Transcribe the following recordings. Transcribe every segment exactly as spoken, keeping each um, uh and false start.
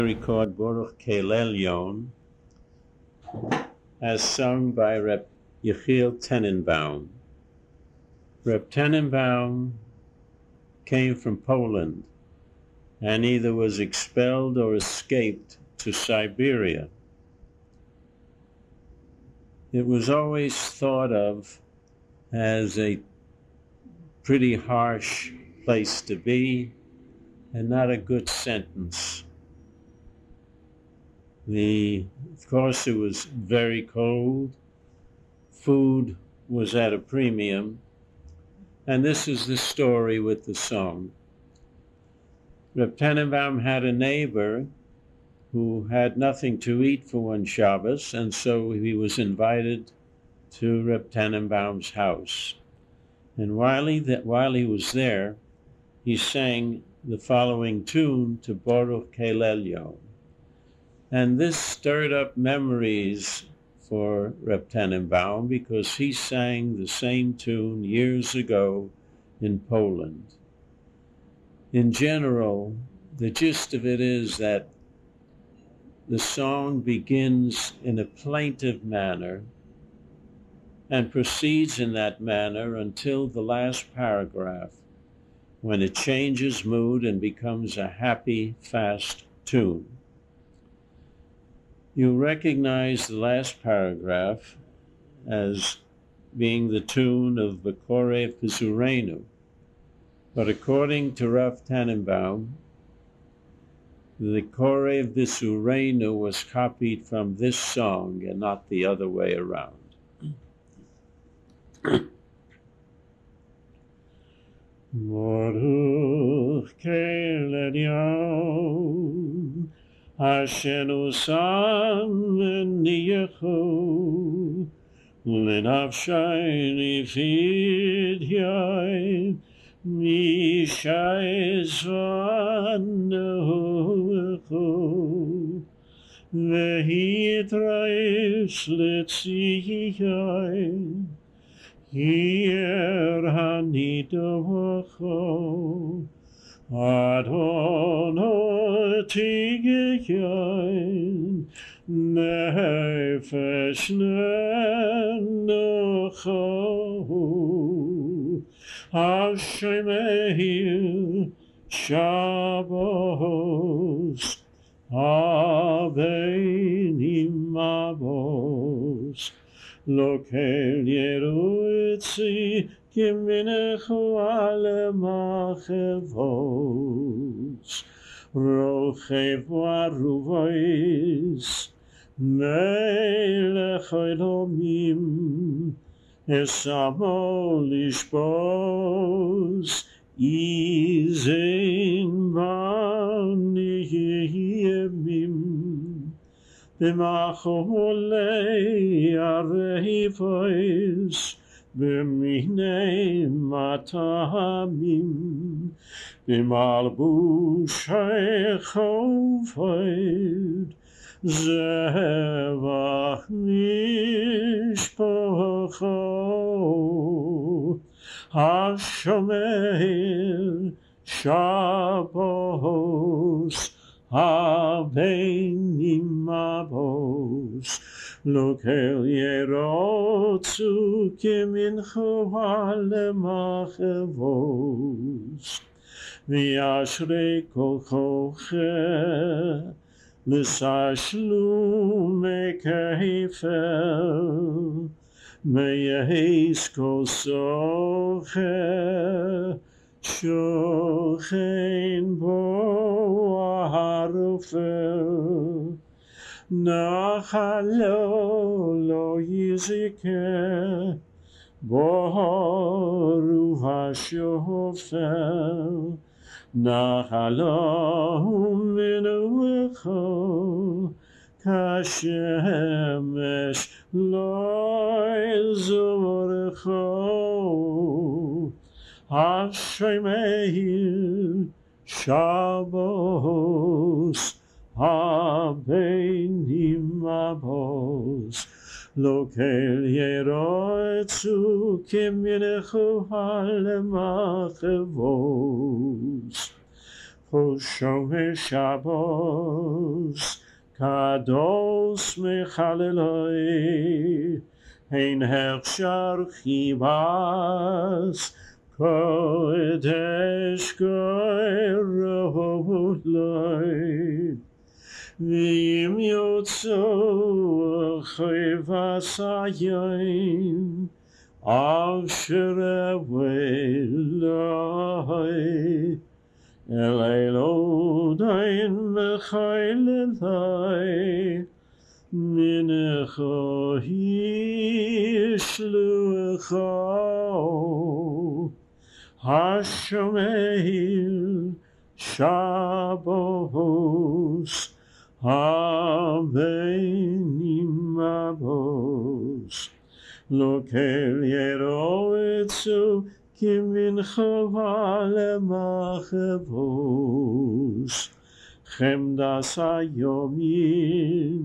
record Baruch Keil as sung by Reb Yechiel Tenenbaum. Reb Tenenbaum came from Poland and either was expelled or escaped to Siberia. It was always thought of as a pretty harsh place to be and not a good sentence. The, of course, it was very cold. Food was at a premium. And this is the story with the song. Reb Tenenbaum had a neighbor who had nothing to eat for one Shabbos, and so he was invited to Reb Tenenbaum's house. And while he, that, while he was there, he sang the following tune to Baruch Keil. And this stirred up memories for Reb Tenenbaum because he sang the same tune years ago in Poland. In general, the gist of it is that the song begins in a plaintive manner and proceeds in that manner until the last paragraph, when it changes mood and becomes a happy, fast tune. You recognize the last paragraph as being the tune of B'Korei Pizurenu. But according to Rav Tenenbaum, the Korei Pizurenu was copied from this song and not the other way around. Baruch Keil Hashenu sam v'niyechu l'nafshay nifidiyay mishai zvanuchu v'hitrayish l'tziyay hier hanidocho Adonai tigeyayin nefesh nenocho Hashem ehil Shabbos Avenim Avos Lokel Yeruitzi Kiminechu alemachevos Rochev aruvois Melech Elohim Esamo lishbos Izin bani yemim B'macholei arehivois B'minei matamim, b'malbushei chofed, zevach mishpocho, hashomer Shabbos, avenim avos, Lokel yerotzu kiminchu alemachevos V'yashrei kol koche L'sashlu mekefel Meyeis kol soche Shochein bo harufel Nachalo lo yizike boru hashofel Nachalo minucho kashemesh lo zorecho Hashem ehil Shabbos Avenim avos Lokel yeroetzu kiminechu alemachevos Shomer Shabbos, Kadosh Mechaleloi, Ein Hechshar Chivas, Kodesh Goyroloi, V'im Yotzu Chivas Hayoim, Asher Eveloi, El Elodein Mechailelai, Minecho Yishlucho, Hashomeir Shabbos, Habenim Abos, Lokel Yeroetzu, Kim mincha lemachavos, chemdas hayomim,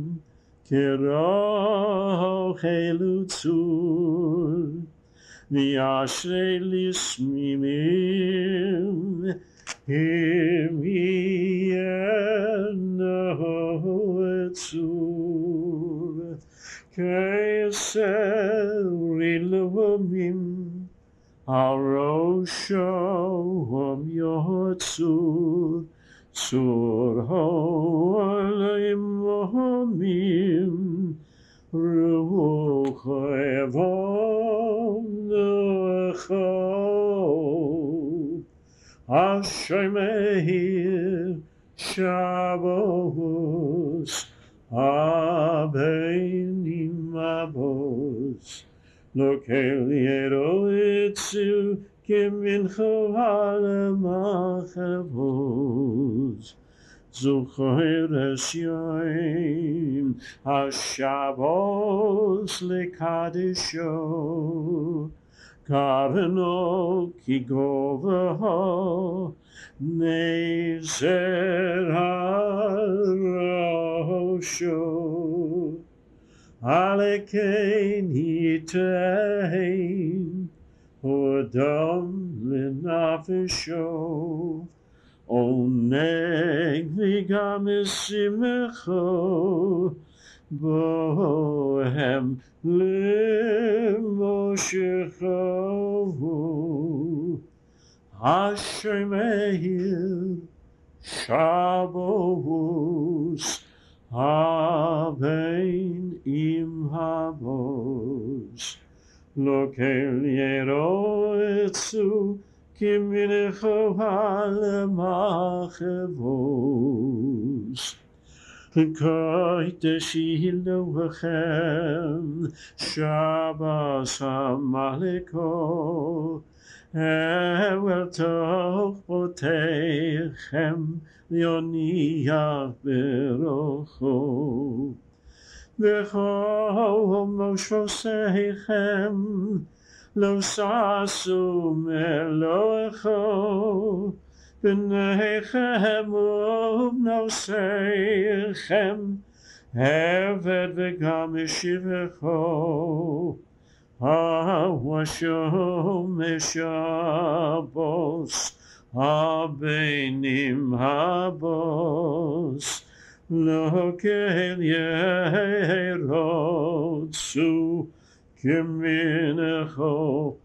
keroch elutzur, v'yashrei lismimim, im yeno etzur, ke'eseri levamim, Arosho Hom Yotzur, Sur Ho'alim Homim, Ruch Evom Necho, Hashemeir Shabbos, Abenim Abos, Lokel Yeroetzu, Kim mincha lemachavos, Zuchoir Esyoim, HaShabbos lekadisho, Karno ki govaho, Nezer harosho, Alekein yitein, Hodam lenafesho, Oneg v'gam esimecho, Bohem lemoshecho, Hashemeir Shabbos, Habein im habos, Lokel Yeroetzu, Kim minecho halemachavos, Kodesh Elohechem, Shabbos hamaleko, Evel toch poteichem, Yoniyah berocho, V'chol moshoseichem, Lo sasu meloecho, V'neichem uvnoseichem, Eved v'gam eshivecho, Hawashom eshabos, Habenim habos, Lokel Yerotzu, Kim minecho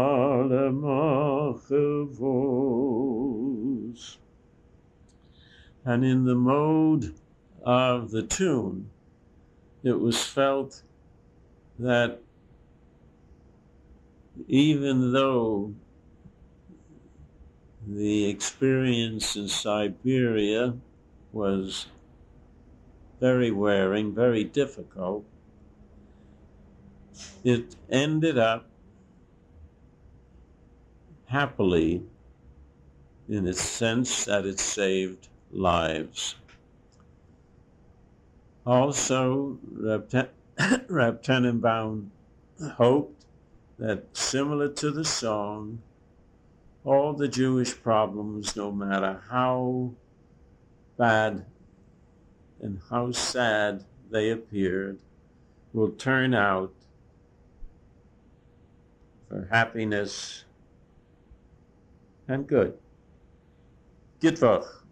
halemachavos. And in the mode of the tune, it was felt that even though the experience in Siberia was very wearing, very difficult, it ended up happily in its sense that it saved lives. Also, Reb Tenenbaum hoped that, similar to the song, all the Jewish problems, no matter how bad and how sad they appeared, will turn out for happiness and good. Gitvach.